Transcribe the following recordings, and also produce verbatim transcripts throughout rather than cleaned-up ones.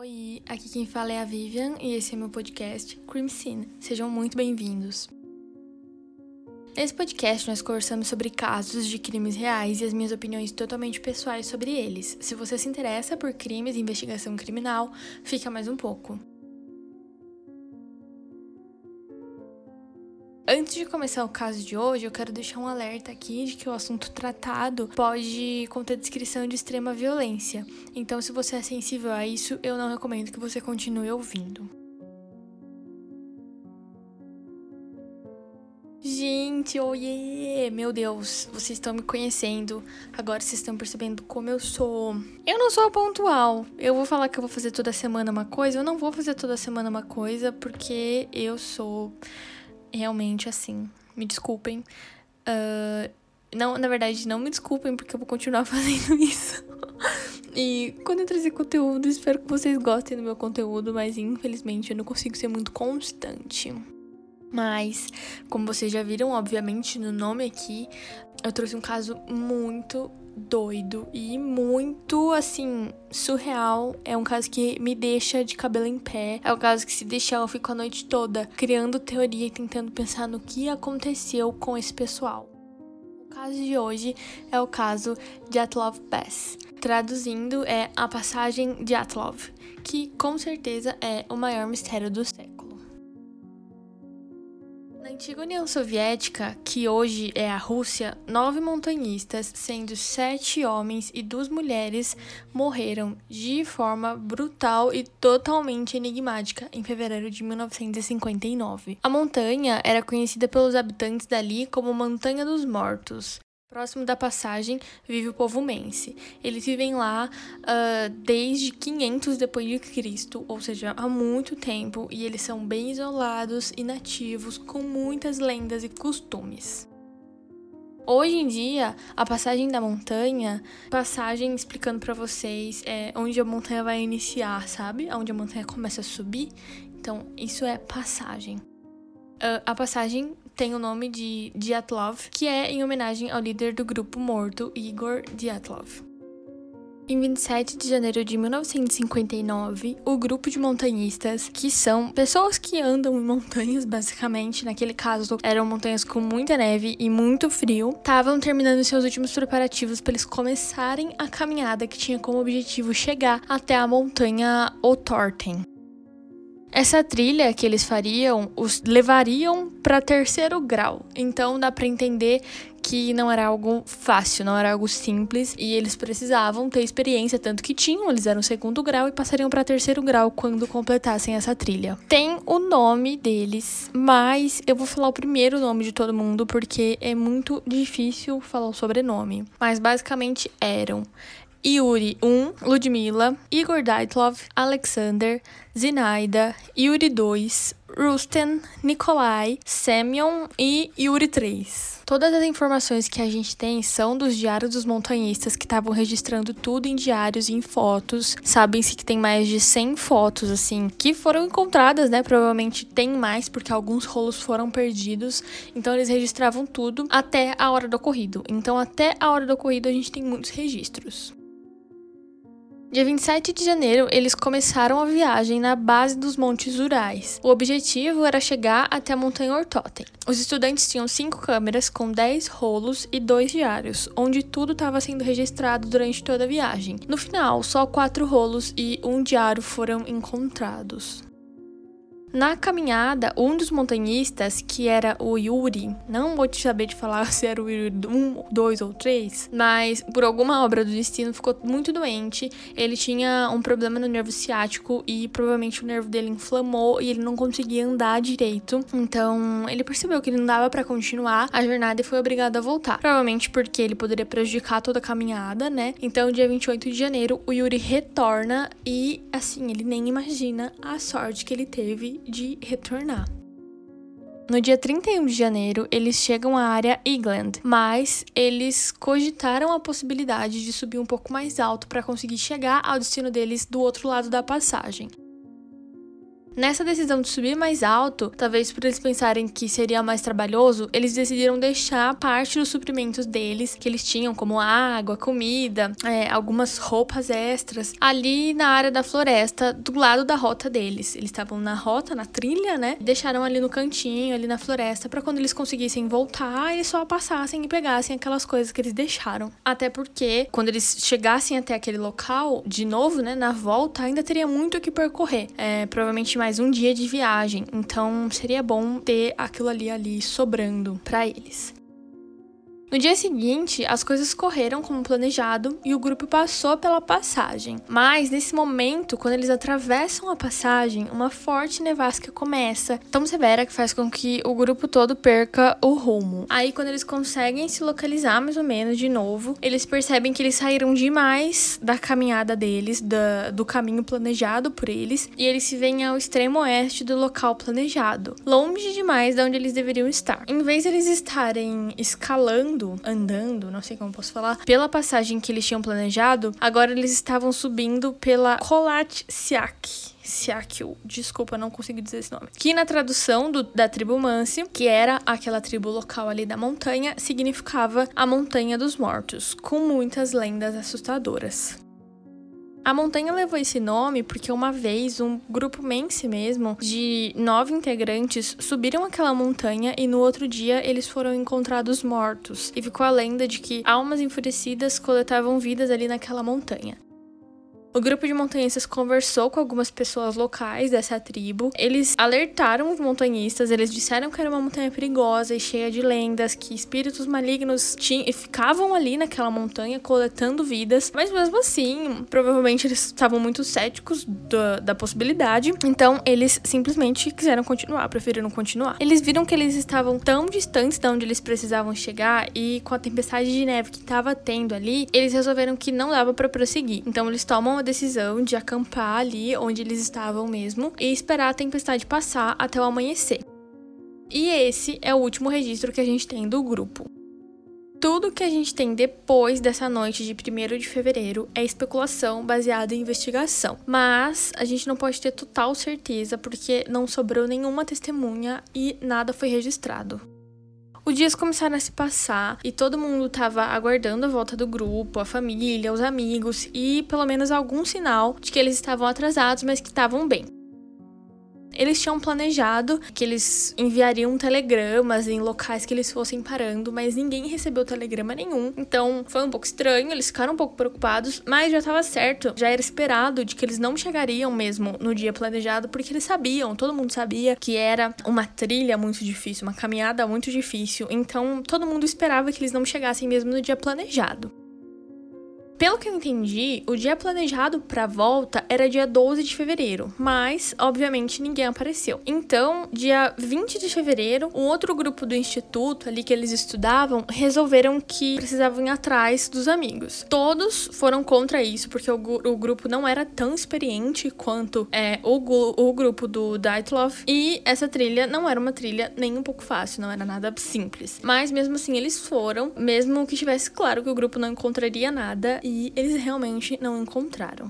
Oi, aqui quem fala é a Vivian e esse é meu podcast Crime Scene. Sejam muito bem-vindos. Nesse podcast nós conversamos sobre casos de crimes reais e as minhas opiniões totalmente pessoais sobre eles. Se você se interessa por crimes e investigação criminal, fica mais um pouco. Antes de começar o caso de hoje, eu quero deixar um alerta aqui de que o assunto tratado pode conter descrição de extrema violência. Então, se você é sensível a isso, eu não recomendo que você continue ouvindo. Gente, oiê! Meu Deus, vocês estão me conhecendo. Agora vocês estão percebendo como eu sou. Eu não sou pontual. Eu vou falar que eu vou fazer toda semana uma coisa. Eu não vou fazer toda semana uma coisa porque eu sou... realmente assim, me desculpem. Uh, não, na verdade, não me desculpem, porque eu vou continuar fazendo isso. E quando eu trazer conteúdo, espero que vocês gostem do meu conteúdo, mas infelizmente eu não consigo ser muito constante. Mas, como vocês já viram, obviamente, no nome aqui, eu trouxe um caso muito doido e muito, assim, surreal. É um caso que me deixa de cabelo em pé. É um caso que, se deixar, eu fico a noite toda criando teoria e tentando pensar no que aconteceu com esse pessoal. O caso de hoje é o caso Dyatlov Pass. Traduzindo, é a passagem Dyatlov, que com certeza é o maior mistério do século. Na antiga União Soviética, que hoje é a Rússia, nove montanhistas, sendo sete homens e duas mulheres, morreram de forma brutal e totalmente enigmática em fevereiro de mil novecentos e cinquenta e nove. A montanha era conhecida pelos habitantes dali como Montanha dos Mortos. Próximo da passagem vive o povo Mense. Eles vivem lá uh, desde quinhentos depois de Cristo, ou seja, há muito tempo, e eles são bem isolados e nativos, com muitas lendas e costumes. Hoje em dia, a passagem da montanha, passagem explicando pra vocês é onde a montanha vai iniciar, sabe? Onde a montanha começa a subir. Então, isso é passagem. Uh, a passagem tem o nome de Dyatlov, que é em homenagem ao líder do grupo morto, Igor Dyatlov. Em vinte e sete de janeiro de mil novecentos e cinquenta e nove, o grupo de montanhistas, que são pessoas que andam em montanhas, basicamente, naquele caso eram montanhas com muita neve e muito frio, estavam terminando seus últimos preparativos para eles começarem a caminhada que tinha como objetivo chegar até a montanha Otorten. Essa trilha que eles fariam os levariam para terceiro grau, então dá para entender que não era algo fácil, não era algo simples, e eles precisavam ter experiência, tanto que tinham, eles eram segundo grau e passariam para terceiro grau quando completassem essa trilha. Tem o nome deles, mas eu vou falar o primeiro nome de todo mundo porque é muito difícil falar o sobrenome, mas basicamente eram Yuri um, Ludmila, Igor Dyatlov, Alexander, Zinaida, Yuri dois, Rusten, Nikolai, Semyon e Yuri três. Todas as informações que a gente tem são dos diários dos montanhistas, que estavam registrando tudo em diários e em fotos. Sabem-se que tem mais de cem fotos, assim, que foram encontradas, né? Provavelmente tem mais, porque alguns rolos foram perdidos. Então, eles registravam tudo até a hora do ocorrido. Então, até a hora do ocorrido, a gente tem muitos registros. Dia vinte e sete de janeiro, eles começaram a viagem na base dos Montes Urais. O objetivo era chegar até a montanha Ortoten. Os estudantes tinham cinco câmeras com dez rolos e dois diários, onde tudo estava sendo registrado durante toda a viagem. No final, só quatro rolos e um diário foram encontrados. Na caminhada, um dos montanhistas, que era o Yuri, não vou te saber de falar se era o Yuri um, dois ou três, mas por alguma obra do destino ficou muito doente. Ele tinha um problema no nervo ciático e provavelmente o nervo dele inflamou e ele não conseguia andar direito. Então, ele percebeu que ele não dava pra continuar a jornada e foi obrigado a voltar. Provavelmente porque ele poderia prejudicar toda a caminhada, né? Então, dia vinte e oito de janeiro, o Yuri retorna e, assim, ele nem imagina a sorte que ele teve de retornar. No dia trinta e um de janeiro, eles chegam à área Igland, mas eles cogitaram a possibilidade de subir um pouco mais alto para conseguir chegar ao destino deles do outro lado da passagem. Nessa decisão de subir mais alto, talvez por eles pensarem que seria mais trabalhoso, eles decidiram deixar parte dos suprimentos deles, que eles tinham, como água, comida, é, algumas roupas extras, ali na área da floresta, do lado da rota deles. Eles estavam na rota, na trilha, né? Deixaram ali no cantinho, ali na floresta, pra quando eles conseguissem voltar, eles só passassem e pegassem aquelas coisas que eles deixaram. Até porque, quando eles chegassem até aquele local, de novo, né, na volta, ainda teria muito o que percorrer. É, provavelmente mais um dia de viagem, então seria bom ter aquilo ali ali sobrando para eles. No dia seguinte, as coisas correram como planejado e o grupo passou pela passagem. Mas, nesse momento, quando eles atravessam a passagem, uma forte nevasca começa, tão severa que faz com que o grupo todo perca o rumo. Aí, quando eles conseguem se localizar mais ou menos de novo, eles percebem que eles saíram demais da caminhada deles, da, do caminho planejado por eles, e eles se veem ao extremo oeste do local planejado, longe demais de onde eles deveriam estar. Em vez de eles estarem escalando, andando, não sei como posso falar, pela passagem que eles tinham planejado, agora eles estavam subindo pela Kholat Syakh. Syakh, desculpa, não consigo dizer esse nome. Que na tradução do, da tribo Mansi, que era aquela tribo local ali da montanha, significava a Montanha dos Mortos, com muitas lendas assustadoras. A montanha levou esse nome porque uma vez um grupo Mansi mesmo, de nove integrantes, subiram aquela montanha e no outro dia eles foram encontrados mortos. E ficou a lenda de que almas enfurecidas coletavam vidas ali naquela montanha. O grupo de montanhistas conversou com algumas pessoas locais dessa tribo. Eles alertaram os montanhistas, eles disseram que era uma montanha perigosa e cheia de lendas, que espíritos malignos tinham, ficavam ali naquela montanha coletando vidas. Mas mesmo assim, provavelmente eles estavam muito céticos da, da possibilidade. Então, eles simplesmente quiseram continuar, preferiram continuar. Eles viram que eles estavam tão distantes de onde eles precisavam chegar e com a tempestade de neve que estava tendo ali, eles resolveram que não dava para prosseguir. Então, eles tomam a decisão de acampar ali onde eles estavam mesmo e esperar a tempestade passar até o amanhecer. E esse é o último registro que a gente tem do grupo. Tudo que a gente tem depois dessa noite de primeiro de fevereiro é especulação baseada em investigação, mas a gente não pode ter total certeza porque não sobrou nenhuma testemunha e nada foi registrado. Os dias começaram a se passar e todo mundo estava aguardando a volta do grupo, a família, os amigos e pelo menos algum sinal de que eles estavam atrasados, mas que estavam bem. Eles tinham planejado que eles enviariam telegramas em locais que eles fossem parando, mas ninguém recebeu telegrama nenhum. Então foi um pouco estranho, eles ficaram um pouco preocupados, mas já estava certo, já era esperado de que eles não chegariam mesmo no dia planejado, porque eles sabiam, todo mundo sabia que era uma trilha muito difícil, uma caminhada muito difícil. Então todo mundo esperava que eles não chegassem mesmo no dia planejado. Pelo que eu entendi, o dia planejado para a volta era dia doze de fevereiro, mas, obviamente, ninguém apareceu. Então, dia vinte de fevereiro, um outro grupo do instituto, ali que eles estudavam, resolveram que precisavam ir atrás dos amigos. Todos foram contra isso, porque o, o grupo não era tão experiente quanto é, o, o grupo do Dyatlov, e essa trilha não era uma trilha nem um pouco fácil, não era nada simples. Mas, mesmo assim, eles foram, mesmo que estivesse claro que o grupo não encontraria nada, e eles realmente não encontraram.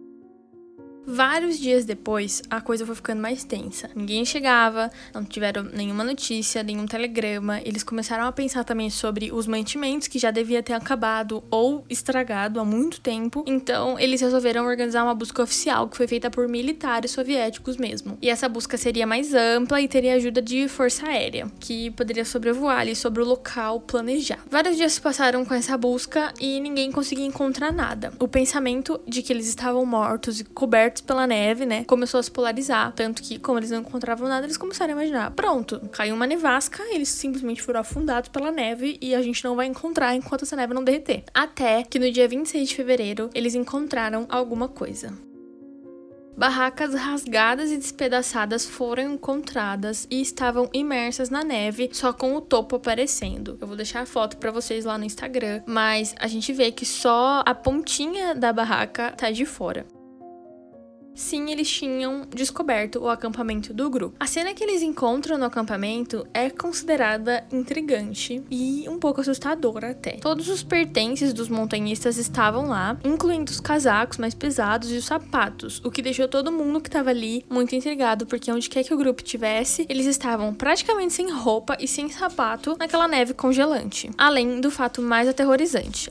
Vários dias depois, a coisa foi ficando mais tensa. Ninguém chegava, não tiveram nenhuma notícia, nenhum telegrama. Eles começaram a pensar também sobre os mantimentos que já devia ter acabado ou estragado há muito tempo. Então, eles resolveram organizar uma busca oficial que foi feita por militares soviéticos mesmo. E essa busca seria mais ampla e teria ajuda de força aérea, que poderia sobrevoar ali sobre o local planejado. Vários dias se passaram com essa busca e ninguém conseguia encontrar nada. O pensamento de que eles estavam mortos e cobertos pela neve, né, começou a se polarizar, tanto que, como eles não encontravam nada, eles começaram a imaginar, pronto, caiu uma nevasca, eles simplesmente foram afundados pela neve e a gente não vai encontrar enquanto essa neve não derreter. Até que no dia vinte e seis de fevereiro, eles encontraram alguma coisa. Barracas rasgadas e despedaçadas foram encontradas e estavam imersas na neve, só com o topo aparecendo. Eu vou deixar a foto pra vocês lá no Instagram, mas a gente vê que só a pontinha da barraca tá de fora. Sim, eles tinham descoberto o acampamento do grupo. A cena que eles encontram no acampamento é considerada intrigante e um pouco assustadora até. Todos os pertences dos montanhistas estavam lá, incluindo os casacos mais pesados e os sapatos, o que deixou todo mundo que estava ali muito intrigado, porque onde quer que o grupo tivesse, eles estavam praticamente sem roupa e sem sapato naquela neve congelante. Além do fato mais aterrorizante: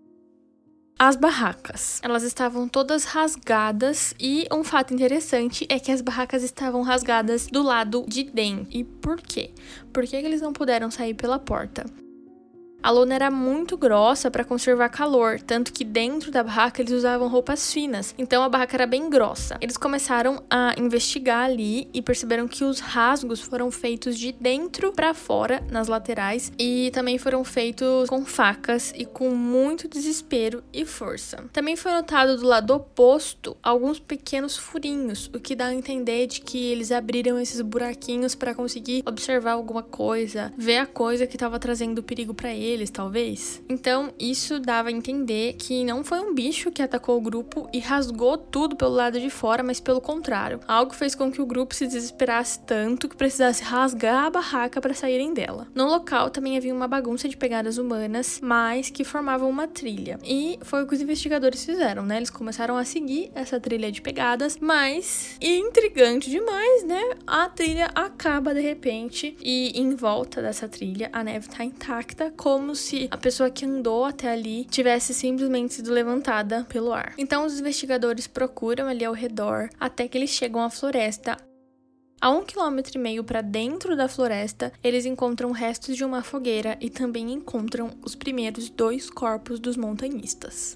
as barracas. Elas estavam todas rasgadas e um fato interessante é que as barracas estavam rasgadas do lado de dentro. E por quê? Por que eles não puderam sair pela porta? A lona era muito grossa para conservar calor, tanto que dentro da barraca eles usavam roupas finas, então a barraca era bem grossa. Eles começaram a investigar ali e perceberam que os rasgos foram feitos de dentro para fora, nas laterais, e também foram feitos com facas e com muito desespero e força. Também foi notado do lado oposto alguns pequenos furinhos, o que dá a entender de que eles abriram esses buraquinhos para conseguir observar alguma coisa, ver a coisa que estava trazendo perigo para eles. Eles, talvez. Então, isso dava a entender que não foi um bicho que atacou o grupo e rasgou tudo pelo lado de fora, mas pelo contrário. Algo fez com que o grupo se desesperasse tanto que precisasse rasgar a barraca para saírem dela. No local também havia uma bagunça de pegadas humanas, mas que formavam uma trilha. E foi o que os investigadores fizeram, né? Eles começaram a seguir essa trilha de pegadas, mas, intrigante demais, né? A trilha acaba de repente e em volta dessa trilha a neve tá intacta, como como se a pessoa que andou até ali tivesse simplesmente sido levantada pelo ar. Então os investigadores procuram ali ao redor até que eles chegam à floresta. A um quilômetro e meio para dentro da floresta, eles encontram restos de uma fogueira e também encontram os primeiros dois corpos dos montanhistas.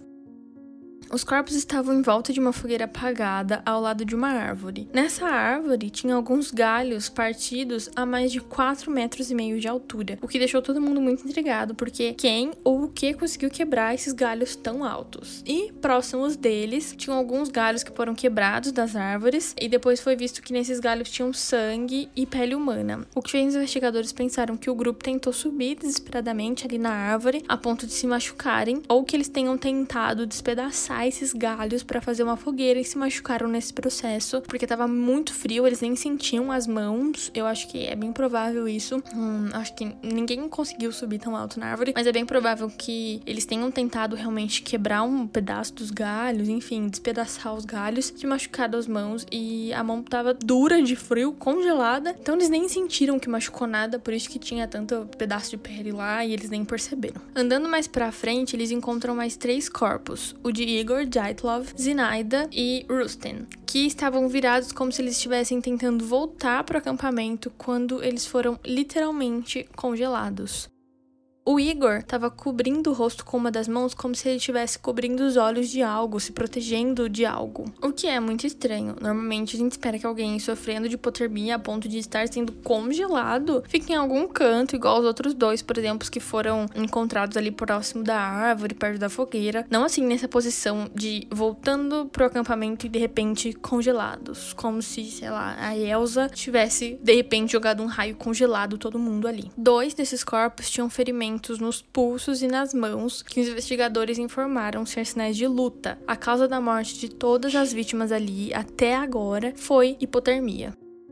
Os corpos estavam em volta de uma fogueira apagada ao lado de uma árvore. Nessa árvore tinha alguns galhos partidos a mais de quatro metros e meio de altura, o que deixou todo mundo muito intrigado, porque quem ou o que conseguiu quebrar esses galhos tão altos? E próximos deles tinham alguns galhos que foram quebrados das árvores e depois foi visto que nesses galhos tinham sangue e pele humana, o que fez os investigadores pensaram que o grupo tentou subir desesperadamente ali na árvore a ponto de se machucarem, ou que eles tenham tentado despedaçar esses galhos para fazer uma fogueira e se machucaram nesse processo, porque tava muito frio, eles nem sentiam as mãos. Eu acho que é bem provável isso. Hum, acho que ninguém conseguiu subir tão alto na árvore, mas é bem provável que eles tenham tentado realmente quebrar um pedaço dos galhos, enfim, despedaçar os galhos, se machucado as mãos, e a mão tava dura de frio, congelada, então eles nem sentiram que machucou nada, por isso que tinha tanto pedaço de pele lá e eles nem perceberam. Andando mais pra frente, eles encontram mais três corpos, o de Igor, Dyatlov, Zinaida e Rustin, que estavam virados como se eles estivessem tentando voltar para o acampamento quando eles foram literalmente congelados. O Igor estava cobrindo o rosto com uma das mãos como se ele estivesse cobrindo os olhos de algo, se protegendo de algo. O que é muito estranho. Normalmente a gente espera que alguém sofrendo de hipotermia a ponto de estar sendo congelado fique em algum canto, igual os outros dois, por exemplo, que foram encontrados ali próximo da árvore, perto da fogueira. Não assim nessa posição de voltando pro acampamento e de repente congelados. Como se, sei lá, a Elsa tivesse de repente jogado um raio congelado todo mundo ali. Dois desses corpos tinham ferimentos nos pulsos e nas mãos, que os investigadores informaram ser sinais de luta. A causa da morte de todas as vítimas ali, até agora, foi hipotermia.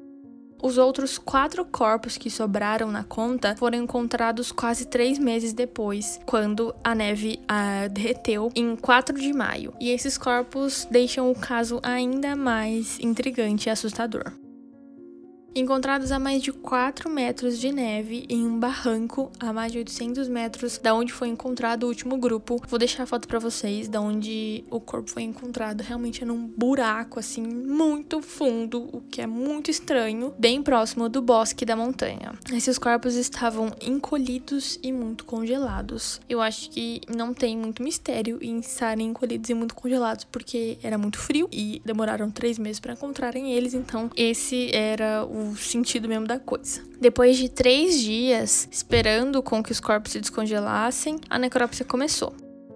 Os outros quatro corpos que sobraram na conta foram encontrados quase três meses depois, quando a neve ah, derreteu em quatro de maio. E esses corpos deixam o caso ainda mais intrigante e assustador. Encontrados a mais de quatro metros de neve em um barranco a mais de oitocentos metros da onde foi encontrado o último grupo. Vou deixar a foto pra vocês da onde o corpo foi encontrado. Realmente é num buraco assim muito fundo, o que é muito estranho, bem próximo do bosque da montanha. Esses corpos estavam encolhidos e muito congelados. Eu acho que não tem muito mistério em estarem encolhidos e muito congelados, porque era muito frio e demoraram três meses para encontrarem eles, então esse era o o sentido mesmo da coisa. Depois de três dias esperando com que os corpos se descongelassem, a necrópsia começou.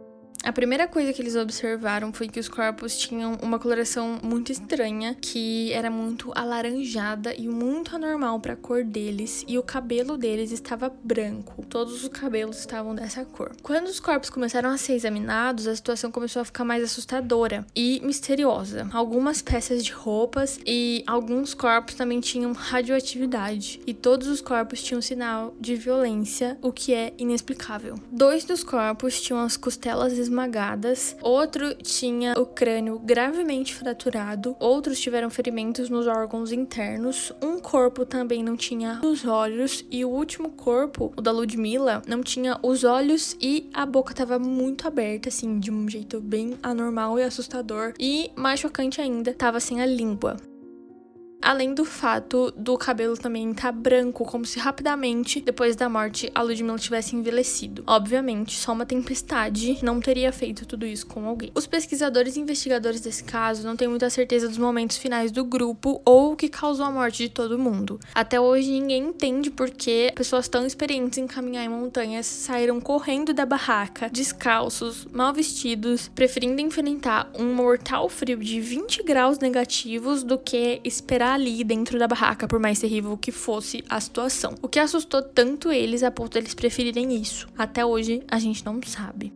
A primeira coisa que eles observaram foi que os corpos tinham uma coloração muito estranha, que era muito alaranjada e muito anormal para a cor deles, e o cabelo deles estava branco. Todos os cabelos estavam dessa cor. Quando os corpos começaram a ser examinados, a situação começou a ficar mais assustadora e misteriosa. Algumas peças de roupas e alguns corpos também tinham radioatividade, e todos os corpos tinham sinal de violência, o que é inexplicável. Dois dos corpos tinham as costelas esmagadas, outro tinha o crânio gravemente fraturado, outros tiveram ferimentos nos órgãos internos, um corpo também não tinha os olhos, e o último corpo, o da Ludmilla, não tinha os olhos e a boca estava muito aberta, assim, de um jeito bem anormal e assustador, e mais chocante ainda, estava sem a língua. Além do fato do cabelo também estar branco, como se rapidamente, depois da morte, a Ludmilla tivesse envelhecido. Obviamente, só uma tempestade não teria feito tudo isso com alguém. Os pesquisadores e investigadores desse caso não têm muita certeza dos momentos finais do grupo ou o que causou a morte de todo mundo. Até hoje, ninguém entende por que pessoas tão experientes em caminhar em montanhas saíram correndo da barraca, descalços, mal vestidos, preferindo enfrentar um mortal frio de vinte graus negativos do que esperar ali dentro da barraca, por mais terrível que fosse a situação. O que assustou tanto eles a ponto deles preferirem isso? Até hoje, a gente não sabe.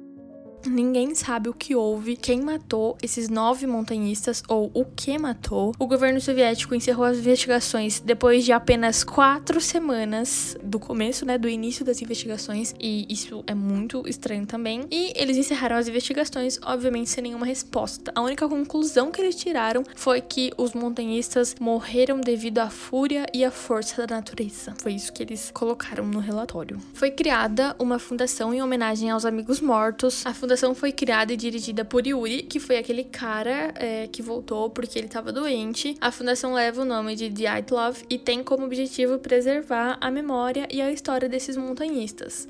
Ninguém sabe o que houve, quem matou esses nove montanhistas ou o que matou. O governo soviético encerrou as investigações depois de apenas quatro semanas do começo, né, do início das investigações, e isso é muito estranho também. E eles encerraram as investigações, obviamente, sem nenhuma resposta. A única conclusão que eles tiraram foi que os montanhistas morreram devido à fúria e à força da natureza. Foi isso que eles colocaram no relatório. Foi criada uma fundação em homenagem aos amigos mortos. A fundação A fundação foi criada e dirigida por Yuri, que foi aquele cara é, que voltou porque ele estava doente. A fundação leva o nome de Dyatlov e tem como objetivo preservar a memória e a história desses montanhistas.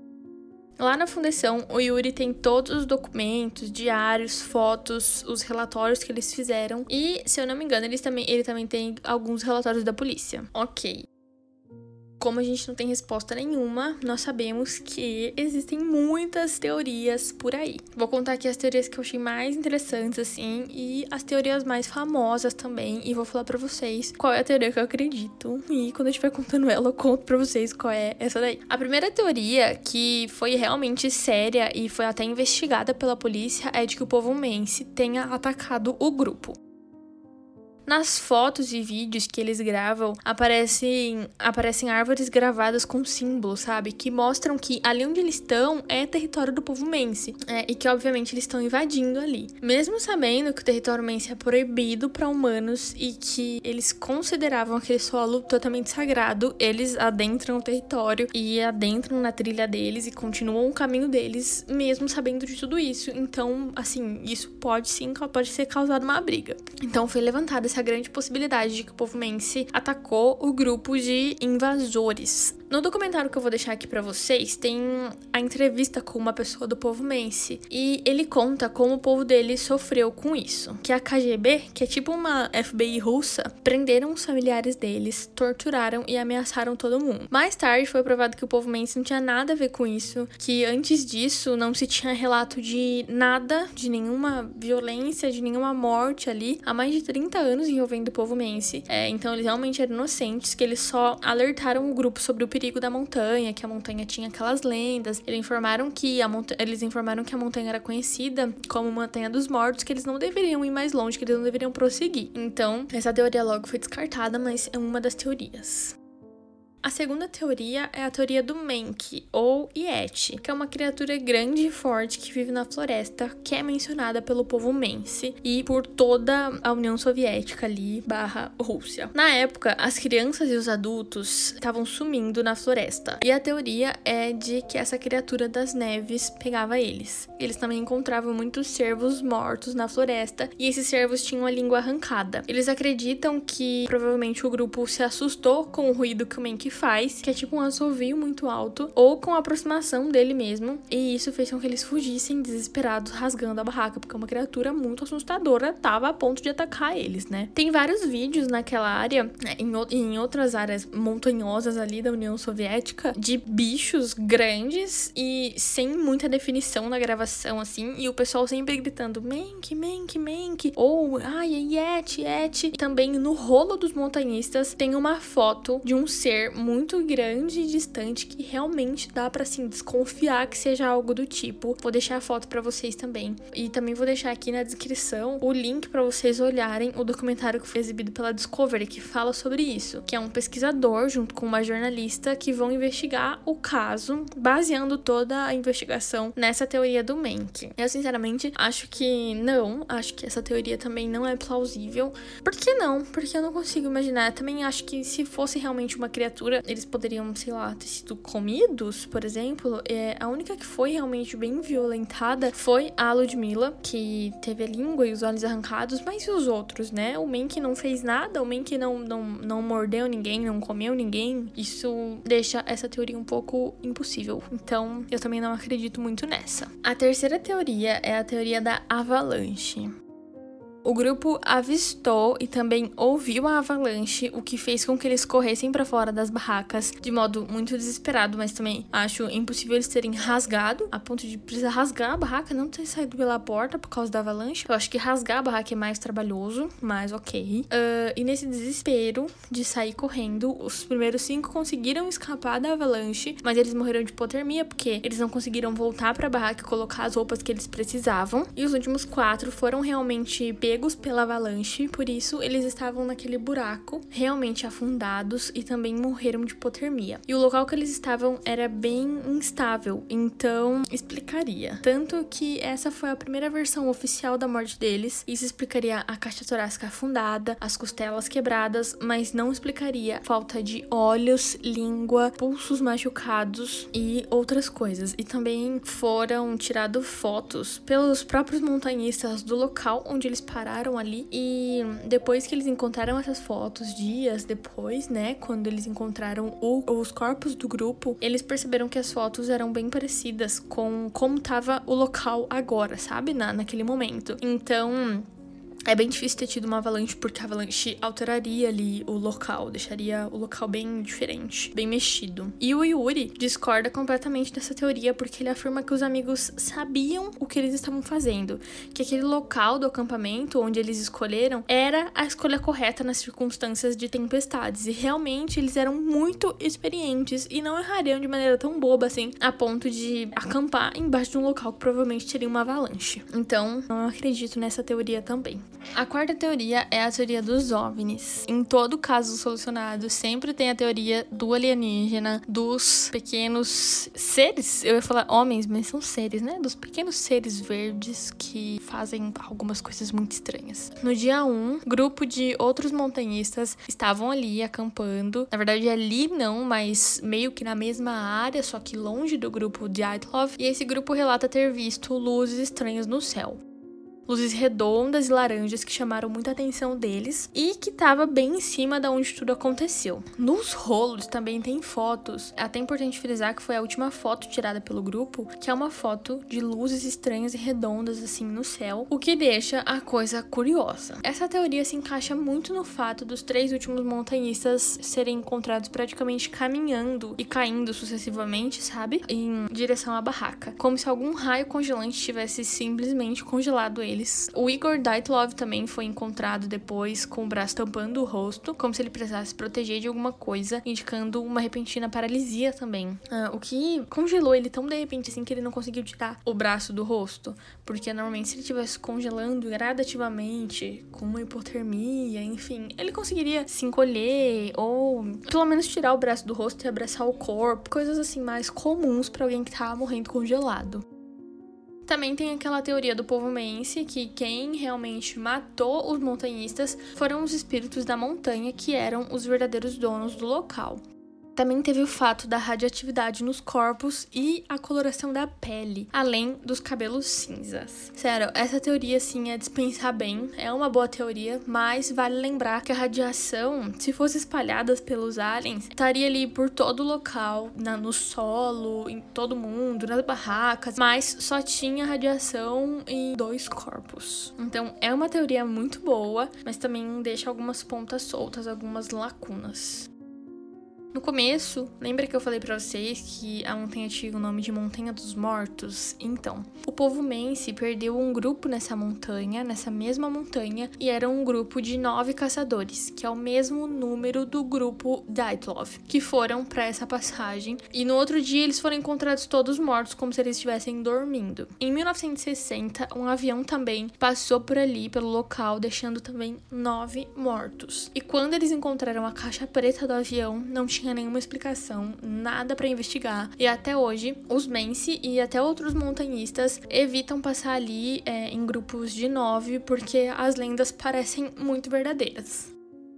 Lá na fundação, o Yuri tem todos os documentos, diários, fotos, os relatórios que eles fizeram. E, se eu não me engano, eles também, ele também tem alguns relatórios da polícia. Ok. Como a gente não tem resposta nenhuma, nós sabemos que existem muitas teorias por aí. Vou contar aqui as teorias que eu achei mais interessantes, assim, e as teorias mais famosas também, e vou falar pra vocês qual é a teoria que eu acredito. E quando eu estiver contando ela, eu conto pra vocês qual é essa daí. A primeira teoria, que foi realmente séria e foi até investigada pela polícia, é de que o povomense tenha atacado o grupo. Nas fotos e vídeos que eles gravam, aparecem, aparecem árvores gravadas com símbolos, sabe? Que mostram que ali onde eles estão é território do povo mense. É, e que, obviamente, eles estão invadindo ali. Mesmo sabendo que o território mense é proibido para humanos e que eles consideravam aquele solo totalmente sagrado, eles adentram o território e adentram na trilha deles e continuam o caminho deles, mesmo sabendo de tudo isso. Então, assim, isso pode sim, pode ser causado uma briga. Então, foi levantada essa a grande possibilidade de que o povo mense atacou o grupo de invasores. No documentário que eu vou deixar aqui pra vocês, tem a entrevista com uma pessoa do povo mense, e ele conta como o povo dele sofreu com isso. Que a K G B, que é tipo uma F B I russa, prenderam os familiares deles, torturaram e ameaçaram todo mundo. Mais tarde foi provado que o povo mense não tinha nada a ver com isso, que antes disso não se tinha relato de nada, de nenhuma violência, de nenhuma morte ali, há mais de trinta anos envolvendo o povo mense. É, então eles realmente eram inocentes, que eles só alertaram o grupo sobre o perigo da montanha, que a montanha tinha aquelas lendas. Eles informaram que a, monta- eles informaram que a montanha era conhecida como Montanha dos Mortos, que eles não deveriam ir mais longe, que eles não deveriam prosseguir. Então, essa teoria logo foi descartada, mas é uma das teorias. A segunda teoria é a teoria do Menk, ou Yeti, que é uma criatura grande e forte que vive na floresta, que é mencionada pelo povo mense e por toda a União Soviética ali, barra Rússia. Na época, as crianças e os adultos estavam sumindo na floresta, e a teoria é de que essa criatura das neves pegava eles. Eles também encontravam muitos cervos mortos na floresta, e esses cervos tinham a língua arrancada. Eles acreditam que provavelmente o grupo se assustou com o ruído que o Menk que faz, que é tipo um assovio muito alto, ou com a aproximação dele mesmo, e isso fez com que eles fugissem desesperados, rasgando a barraca, porque uma criatura muito assustadora tava a ponto de atacar eles, né? Tem vários vídeos naquela área, né, em, em outras áreas montanhosas ali da União Soviética, de bichos grandes e sem muita definição na gravação, assim, e o pessoal sempre gritando Menk, Menk, Menk, ou ai, Yeti, Yeti. Também no rolo dos montanhistas tem uma foto de um ser muito grande e distante que realmente dá pra, assim, desconfiar que seja algo do tipo. Vou deixar a foto pra vocês também. E também vou deixar aqui na descrição o link pra vocês olharem o documentário que foi exibido pela Discovery, que fala sobre isso, que é um pesquisador junto com uma jornalista que vão investigar o caso, baseando toda a investigação nessa teoria do Menk. Eu, sinceramente, acho que não, acho que essa teoria também não é plausível. Por que não? Porque eu não consigo imaginar. Eu também acho que se fosse realmente uma criatura, eles poderiam, sei lá, ter sido comidos, por exemplo. É, a única que foi realmente bem violentada foi a Ludmilla, que teve a língua e os olhos arrancados, mas e os outros, né? O Menk não fez nada, o Menk não, não, não mordeu ninguém, não comeu ninguém. Isso deixa essa teoria um pouco impossível. Então, eu também não acredito muito nessa. A terceira teoria é a teoria da avalanche. O grupo avistou e também ouviu a avalanche, o que fez com que eles corressem para fora das barracas de modo muito desesperado, mas também acho impossível eles terem rasgado, a ponto de precisar rasgar a barraca, não ter saído pela porta por causa da avalanche. Eu acho que rasgar a barraca é mais trabalhoso, mas ok. Uh, e nesse desespero de sair correndo, os primeiros cinco conseguiram escapar da avalanche, mas eles morreram de hipotermia porque eles não conseguiram voltar para a barraca e colocar as roupas que eles precisavam. E os últimos quatro foram realmente pegos pela avalanche, por isso eles estavam naquele buraco, realmente afundados, e também morreram de hipotermia. E o local que eles estavam era bem instável, então explicaria. Tanto que essa foi a primeira versão oficial da morte deles. Isso explicaria a caixa torácica afundada, as costelas quebradas, mas não explicaria falta de olhos, língua, pulsos machucados e outras coisas. E também foram tiradas fotos pelos próprios montanhistas do local onde eles pararam ali, e depois que eles encontraram essas fotos, dias depois, né, quando eles encontraram o, os corpos do grupo, eles perceberam que as fotos eram bem parecidas com como tava o local agora, sabe, Na, naquele momento. Então é bem difícil ter tido uma avalanche, porque a avalanche alteraria ali o local, deixaria o local bem diferente, bem mexido. E o Yuri discorda completamente dessa teoria, porque ele afirma que os amigos sabiam o que eles estavam fazendo, que aquele local do acampamento onde eles escolheram era a escolha correta nas circunstâncias de tempestades, e realmente eles eram muito experientes e não errariam de maneira tão boba assim, a ponto de acampar embaixo de um local que provavelmente teria uma avalanche. Então, não acredito nessa teoria também. A quarta teoria é a teoria dos OVNIs. Em todo caso solucionado, sempre tem a teoria do alienígena, dos pequenos seres, eu ia falar homens, mas são seres, né? Dos pequenos seres verdes que fazem algumas coisas muito estranhas. No dia um, grupo de outros montanhistas estavam ali acampando. Na verdade, ali não, mas meio que na mesma área, só que longe do grupo de Dyatlov. E esse grupo relata ter visto luzes estranhas no céu. Luzes redondas e laranjas que chamaram muita atenção deles e que estava bem em cima da onde tudo aconteceu. Nos rolos também tem fotos. É até importante frisar que foi a última foto tirada pelo grupo, que é uma foto de luzes estranhas e redondas assim no céu, o que deixa a coisa curiosa. Essa teoria se encaixa muito no fato dos três últimos montanhistas serem encontrados praticamente caminhando e caindo sucessivamente, sabe? Em direção à barraca. Como se algum raio congelante tivesse simplesmente congelado eles. O Igor Dyatlov também foi encontrado depois com o braço tampando o rosto, como se ele precisasse se proteger de alguma coisa, indicando uma repentina paralisia também. Ah, o que congelou ele tão de repente assim que ele não conseguiu tirar o braço do rosto, porque normalmente se ele estivesse congelando gradativamente, com uma hipotermia, enfim, ele conseguiria se encolher ou pelo menos tirar o braço do rosto e abraçar o corpo, coisas assim mais comuns para alguém que tá morrendo congelado. Também tem aquela teoria do povo meense, que quem realmente matou os montanhistas foram os espíritos da montanha, que eram os verdadeiros donos do local. Também teve o fato da radioatividade nos corpos e a coloração da pele, além dos cabelos cinzas. Sério, essa teoria, assim, é dispensar bem, é uma boa teoria, mas vale lembrar que a radiação, se fosse espalhada pelos aliens, estaria ali por todo o local, na, no solo, em todo mundo, nas barracas, mas só tinha radiação em dois corpos. Então, é uma teoria muito boa, mas também deixa algumas pontas soltas, algumas lacunas. No começo, lembra que eu falei pra vocês que a montanha tinha o nome de Montanha dos Mortos? Então, o povo Menci perdeu um grupo nessa montanha, nessa mesma montanha, e era um grupo de nove caçadores, que é o mesmo número do grupo Dyatlov, que foram pra essa passagem, e no outro dia eles foram encontrados todos mortos, como se eles estivessem dormindo. Em mil novecentos e sessenta, um avião também passou por ali, pelo local, deixando também nove mortos. E quando eles encontraram a caixa preta do avião, não tinha nenhuma explicação, nada pra investigar. E até hoje, os Menci e até outros montanhistas evitam passar ali é, em grupos de nove, porque as lendas parecem muito verdadeiras.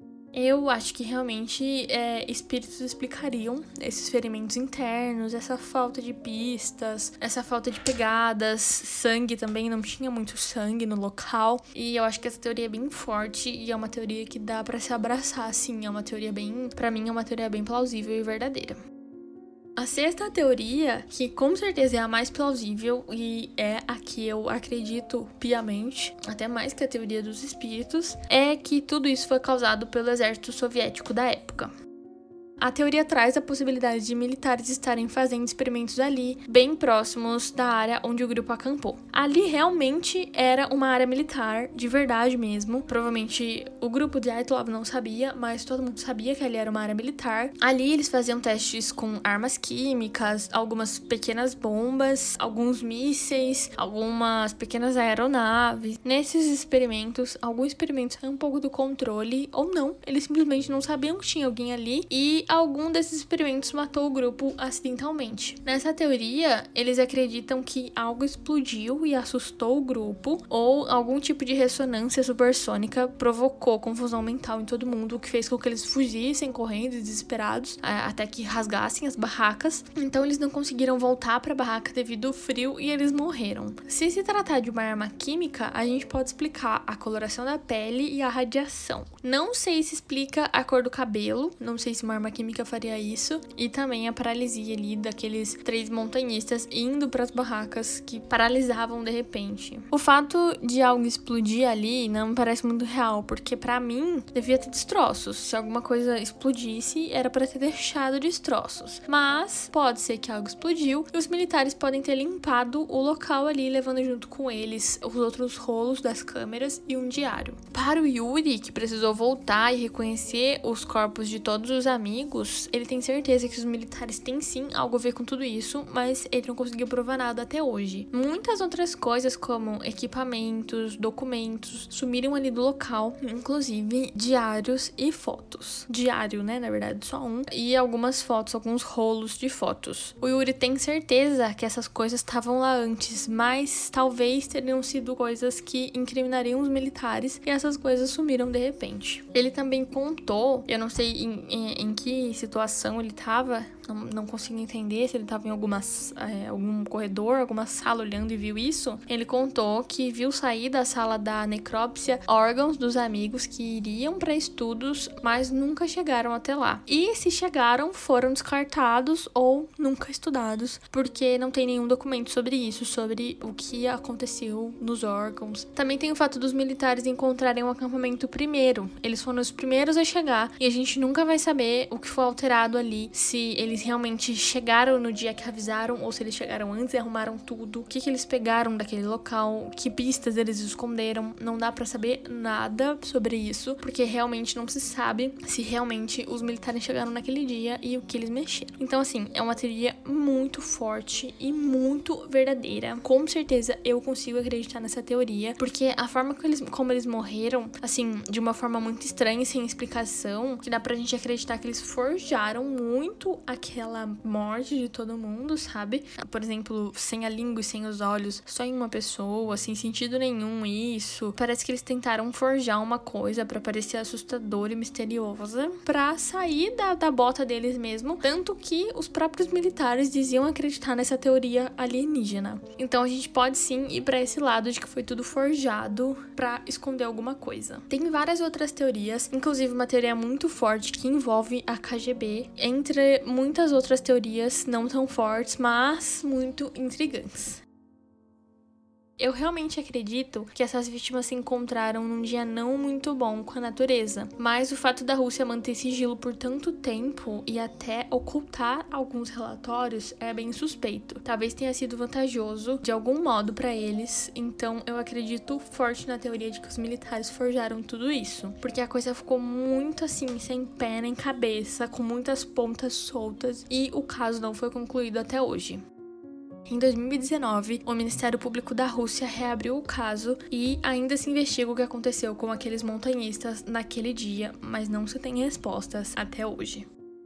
Eu acho que realmente é, espíritos explicariam esses ferimentos internos, essa falta de pistas, essa falta de pegadas, sangue também, não tinha muito sangue no local. E eu acho que essa teoria é bem forte e é uma teoria que dá pra se abraçar, assim, é uma teoria bem, pra mim é uma teoria bem plausível e verdadeira. A sexta teoria, que com certeza é a mais plausível e é a que eu acredito piamente, até mais que a teoria dos espíritos, é que tudo isso foi causado pelo exército soviético da época. A teoria traz a possibilidade de militares estarem fazendo experimentos ali, bem próximos da área onde o grupo acampou. Ali realmente era uma área militar, de verdade mesmo. Provavelmente o grupo de Dyatlov não sabia, mas todo mundo sabia que ali era uma área militar. Ali eles faziam testes com armas químicas, algumas pequenas bombas, alguns mísseis, algumas pequenas aeronaves. Nesses experimentos, alguns experimentos saíram um pouco do controle, ou não, eles simplesmente não sabiam que tinha alguém ali e algum desses experimentos matou o grupo acidentalmente. Nessa teoria, eles acreditam que algo explodiu e assustou o grupo, ou algum tipo de ressonância supersônica provocou confusão mental em todo mundo, o que fez com que eles fugissem correndo, desesperados, até que rasgassem as barracas. Então eles não conseguiram voltar para a barraca devido ao frio e eles morreram. Se se tratar de uma arma química, a gente pode explicar a coloração da pele e a radiação. Não sei se explica a cor do cabelo, não sei se uma arma química faria isso, e também a paralisia ali daqueles três montanhistas indo para as barracas que paralisavam de repente. O fato de algo explodir ali não me parece muito real, porque para mim devia ter destroços. Se alguma coisa explodisse, era para ter deixado destroços. Mas pode ser que algo explodiu e os militares podem ter limpado o local ali, levando junto com eles os outros rolos das câmeras e um diário. Para o Yuri, que precisou voltar e reconhecer os corpos de todos os amigos, ele tem certeza que os militares têm sim algo a ver com tudo isso, mas ele não conseguiu provar nada até hoje. Muitas outras coisas, como equipamentos, documentos, sumiram ali do local, inclusive diários e fotos. Diário, né, na verdade, só um. E algumas fotos, alguns rolos de fotos. O Yuri tem certeza que essas coisas estavam lá antes, mas talvez teriam sido coisas que incriminariam os militares e essas coisas sumiram de repente. Ele também contou, eu não sei em, em, em que situação ele tava, não, não consigo entender se ele tava em alguma, é, algum corredor, alguma sala olhando e viu isso. Ele contou que viu sair da sala da necrópsia órgãos dos amigos que iriam para estudos, mas nunca chegaram até lá. E se chegaram, foram descartados ou nunca estudados, porque não tem nenhum documento sobre isso, sobre o que aconteceu nos órgãos. Também tem o fato dos militares encontrarem um acampamento primeiro. Eles foram os primeiros a chegar e a gente nunca vai saber o que foi alterado ali, se eles realmente chegaram no dia que avisaram ou se eles chegaram antes e arrumaram tudo, o que, que eles pegaram daquele local, que pistas eles esconderam. Não dá pra saber nada sobre isso, porque realmente não se sabe se realmente os militares chegaram naquele dia e o que eles mexeram. Então, assim, é uma teoria muito forte e muito verdadeira. Com certeza eu consigo acreditar nessa teoria, porque a forma que eles, como eles morreram, assim, de uma forma muito estranha e sem explicação, que dá pra gente acreditar que eles forjaram muito aquela morte de todo mundo, sabe? Por exemplo, sem a língua e sem os olhos, só em uma pessoa, sem sentido nenhum isso. Parece que eles tentaram forjar uma coisa pra parecer assustadora e misteriosa, pra sair da, da bota deles mesmo, tanto que os próprios militares diziam acreditar nessa teoria alienígena. Então a gente pode sim ir pra esse lado de que foi tudo forjado pra esconder alguma coisa. Tem várias outras teorias, inclusive uma teoria muito forte que envolve a K G B, entre muitas outras teorias não tão fortes, mas muito intrigantes. Eu realmente acredito que essas vítimas se encontraram num dia não muito bom com a natureza, mas o fato da Rússia manter sigilo por tanto tempo e até ocultar alguns relatórios é bem suspeito. Talvez tenha sido vantajoso de algum modo para eles, então eu acredito forte na teoria de que os militares forjaram tudo isso, porque a coisa ficou muito assim, sem pé nem cabeça, com muitas pontas soltas e o caso não foi concluído até hoje. Em dois mil e dezenove, o Ministério Público da Rússia reabriu o caso e ainda se investiga o que aconteceu com aqueles montanhistas naquele dia, mas não se tem respostas até hoje.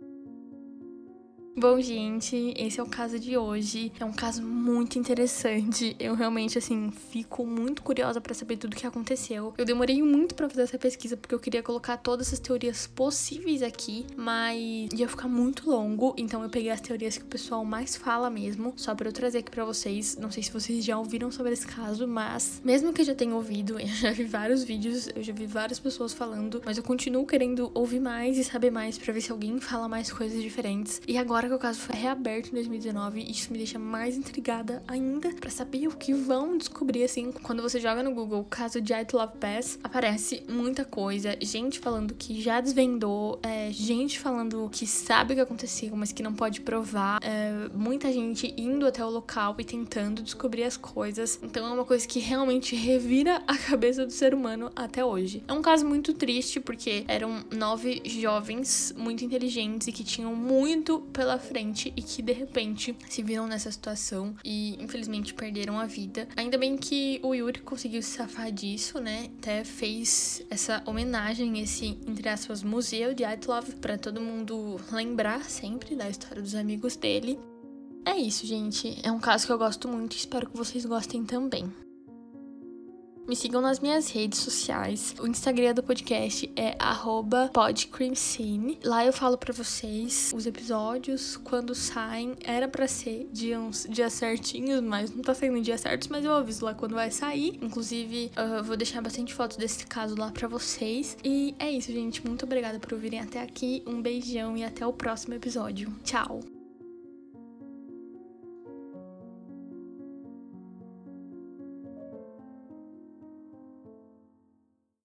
Bom, gente, esse é o caso de hoje. É um caso muito interessante. Eu realmente, assim, fico muito curiosa pra saber tudo o que aconteceu. Eu demorei muito pra fazer essa pesquisa, porque eu queria colocar todas as teorias possíveis aqui, mas ia ficar muito longo, então eu peguei as teorias que o pessoal mais fala mesmo, só pra eu trazer aqui pra vocês. Não sei se vocês já ouviram sobre esse caso, mas mesmo que eu já tenha ouvido, eu já vi vários vídeos, eu já vi várias pessoas falando, mas eu continuo querendo ouvir mais e saber mais pra ver se alguém fala mais coisas diferentes. E agora que o caso foi reaberto em dois mil e dezenove, isso me deixa mais intrigada ainda pra saber o que vão descobrir, assim. Quando você joga no Google o caso de Dyatlov Pass, aparece muita coisa, gente falando que já desvendou, é, gente falando que sabe o que aconteceu, mas que não pode provar, é, muita gente indo até o local e tentando descobrir as coisas. Então é uma coisa que realmente revira a cabeça do ser humano até hoje. É um caso muito triste, porque eram nove jovens muito inteligentes e que tinham muito pela frente e que de repente se viram nessa situação e infelizmente perderam a vida. Ainda bem que o Yuri conseguiu se safar disso, né? Até fez essa homenagem, esse, entre aspas, museu de Dyatlov, pra todo mundo lembrar sempre da história dos amigos dele. É isso, gente. É um caso que eu gosto muito e espero que vocês gostem também. Me sigam nas minhas redes sociais. O Instagram do podcast é arroba podcrimecine. Lá eu falo pra vocês os episódios, quando saem. Era pra ser dias, dias certinhos, mas não tá saindo dias certos, mas eu aviso lá quando vai sair. Inclusive, eu vou deixar bastante fotos desse caso lá pra vocês. E é isso, gente. Muito obrigada por ouvirem até aqui. Um beijão e até o próximo episódio. Tchau!